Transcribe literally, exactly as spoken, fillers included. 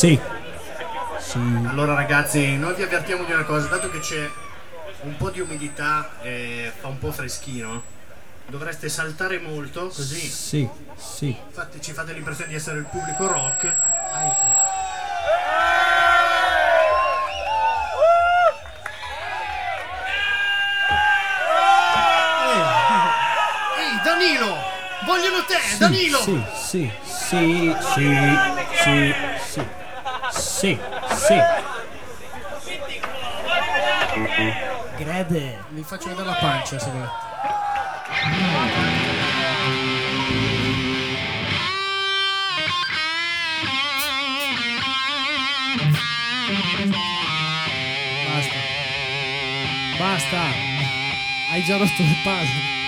Sì. Sì. Allora ragazzi, noi vi avvertiamo di una cosa, dato che c'è un po' di umidità e fa un po' freschino, dovreste saltare molto, così Sì, sì. infatti ci fate l'impressione di essere il pubblico rock. Ehi Danilo, vogliono te, Sì, Danilo! Sì, sì, sì, sì, sì, sì, sì, sì. Grede. Vi faccio vedere la pancia se volete. Basta. Basta. Hai già rotto le palle.